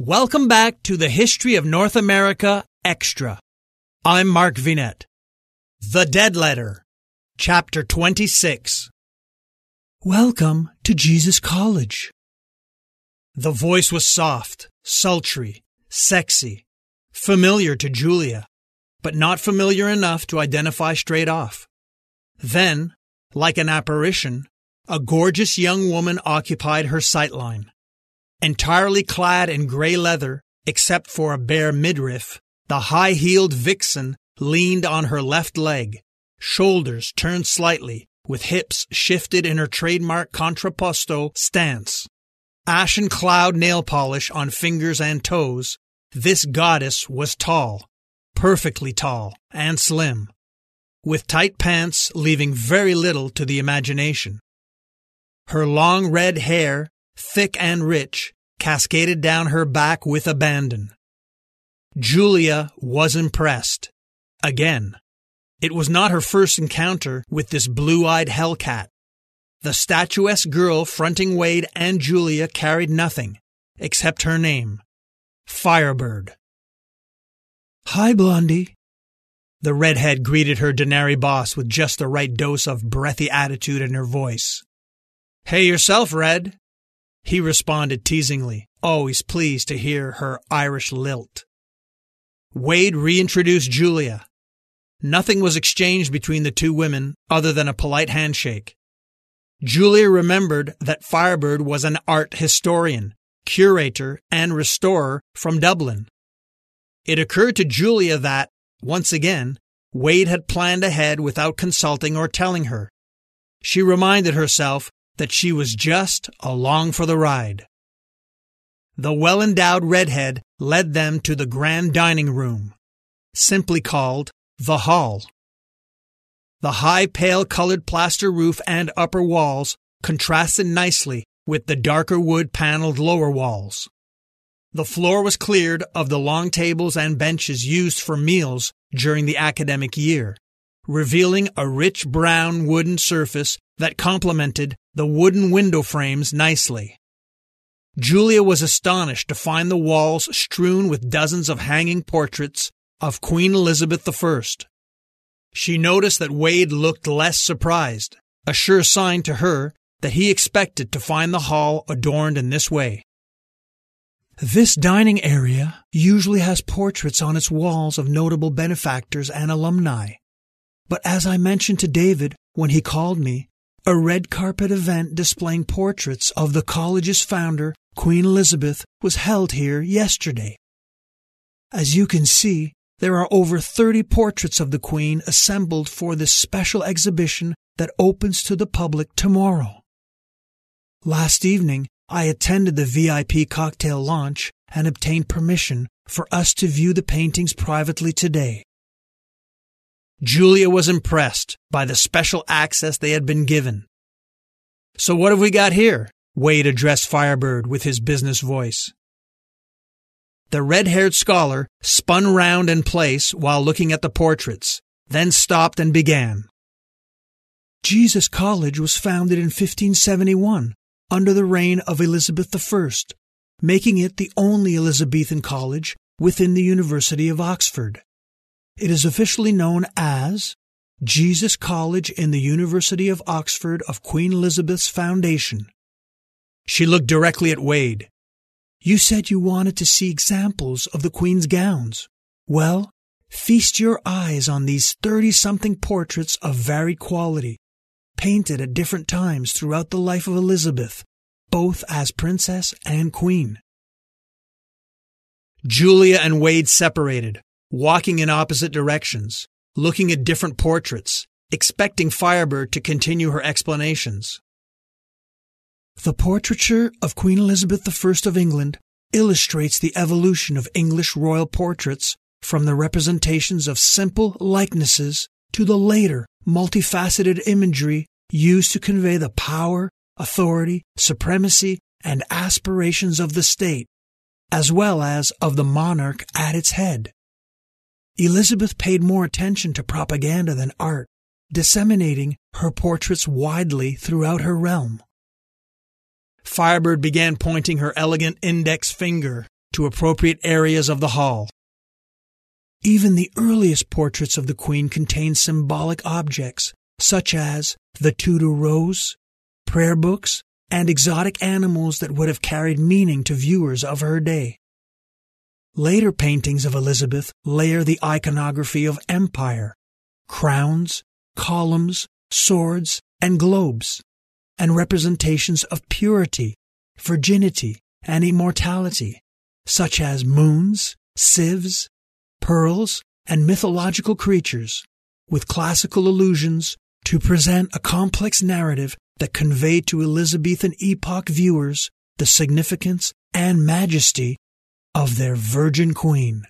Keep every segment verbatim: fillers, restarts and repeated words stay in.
Welcome back to the History of North America Extra. I'm Mark Vinet. The Dead Letter, Chapter twenty-six. Welcome to Jesus College. The voice was soft, sultry, sexy, familiar to Julia, but not familiar enough to identify straight off. Then, like an apparition, a gorgeous young woman occupied her sightline. Entirely clad in gray leather, except for a bare midriff, the high-heeled vixen leaned on her left leg, shoulders turned slightly, with hips shifted in her trademark contrapposto stance. Ashen cloud nail polish on fingers and toes, this goddess was tall, perfectly tall, and slim, with tight pants leaving very little to the imagination. Her long red hair, thick and rich, cascaded down her back with abandon. Julia was impressed. Again. It was not her first encounter with this blue-eyed hellcat. The statuesque girl fronting Wade and Julia carried nothing, except her name, Firebird. "Hi, Blondie." The redhead greeted her Denari boss with just the right dose of breathy attitude in her voice. "Hey yourself, Red," he responded teasingly, always pleased to hear her Irish lilt. Wade reintroduced Julia. Nothing was exchanged between the two women other than a polite handshake. Julia remembered that Firebird was an art historian, curator, and restorer from Dublin. It occurred to Julia that, once again, Wade had planned ahead without consulting or telling her. She reminded herself that she was just along for the ride. The well-endowed redhead led them to the grand dining room, simply called the Hall. The high pale-colored plaster roof and upper walls contrasted nicely with the darker wood-paneled lower walls. The floor was cleared of the long tables and benches used for meals during the academic year, revealing a rich brown wooden surface that complemented the wooden window frames nicely. Julia was astonished to find the walls strewn with dozens of hanging portraits of Queen Elizabeth the First. She noticed that Wade looked less surprised, a sure sign to her that he expected to find the hall adorned in this way. "This dining area usually has portraits on its walls of notable benefactors and alumni. But as I mentioned to David when he called me, a red carpet event displaying portraits of the college's founder, Queen Elizabeth, was held here yesterday. As you can see, there are over thirty portraits of the Queen assembled for this special exhibition that opens to the public tomorrow. Last evening, I attended the V I P cocktail launch and obtained permission for us to view the paintings privately today." Julia was impressed by the special access they had been given. "So what have we got here?" Wade addressed Firebird with his business voice. The red-haired scholar spun round in place while looking at the portraits, then stopped and began. "Jesus College was founded in fifteen seventy-one under the reign of Elizabeth the First, making it the only Elizabethan college within the University of Oxford. It is officially known as Jesus College in the University of Oxford of Queen Elizabeth's Foundation." She looked directly at Wade. "You said you wanted to see examples of the Queen's gowns. Well, feast your eyes on these thirty-something portraits of varied quality, painted at different times throughout the life of Elizabeth, both as princess and queen." Julia and Wade separated, walking in opposite directions, looking at different portraits, expecting Firebird to continue her explanations. "The portraiture of Queen Elizabeth the First of England illustrates the evolution of English royal portraits from the representations of simple likenesses to the later multifaceted imagery used to convey the power, authority, supremacy, and aspirations of the state, as well as of the monarch at its head. Elizabeth paid more attention to propaganda than art, disseminating her portraits widely throughout her realm." Firebird began pointing her elegant index finger to appropriate areas of the hall. Even the earliest portraits of the Queen contain symbolic objects, such as the Tudor rose, prayer books, and exotic animals that would have carried meaning to viewers of her day. Later paintings of Elizabeth layer the iconography of empire, crowns, columns, swords, and globes, and representations of purity, virginity, and immortality, such as moons, sieves, pearls, and mythological creatures, with classical allusions to present a complex narrative that conveyed to Elizabethan epoch viewers the significance and majesty of their Virgin Queen.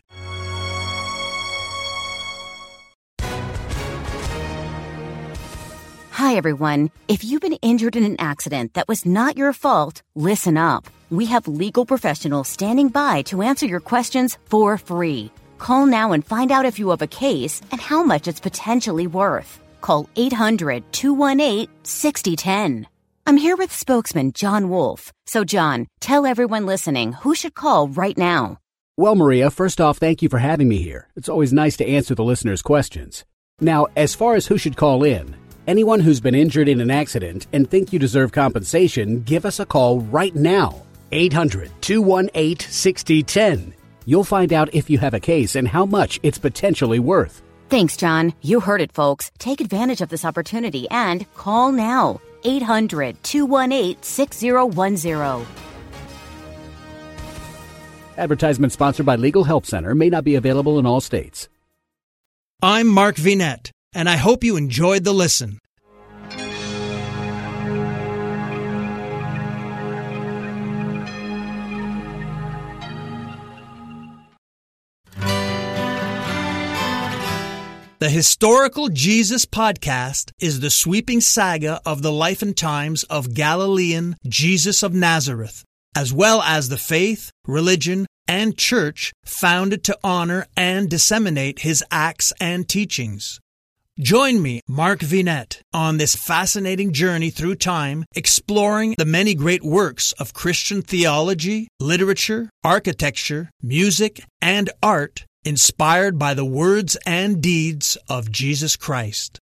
Hi, everyone. If you've been injured in an accident that was not your fault, listen up. We have legal professionals standing by to answer your questions for free. Call now and find out if you have a case and how much it's potentially worth. Call eight hundred, two one eight, six zero one zero. I'm here with spokesman John Wolf. So, John, tell everyone listening who should call right now. Well, Maria, first off, thank you for having me here. It's always nice to answer the listeners' questions. Now, as far as who should call in, anyone who's been injured in an accident and think you deserve compensation, give us a call right now. eight hundred, two one eight, six zero one zero. You'll find out if you have a case and how much it's potentially worth. Thanks, John. You heard it, folks. Take advantage of this opportunity and call now. eight hundred, two one eight, six zero one zero. Advertisement sponsored by Legal Help Center, may not be available in all states. I'm Mark Vinette, and I hope you enjoyed the listen. The Historical Jesus Podcast is the sweeping saga of the life and times of Galilean Jesus of Nazareth, as well as the faith, religion, and church founded to honor and disseminate his acts and teachings. Join me, Mark Vinette, on this fascinating journey through time, exploring the many great works of Christian theology, literature, architecture, music, and art inspired by the words and deeds of Jesus Christ.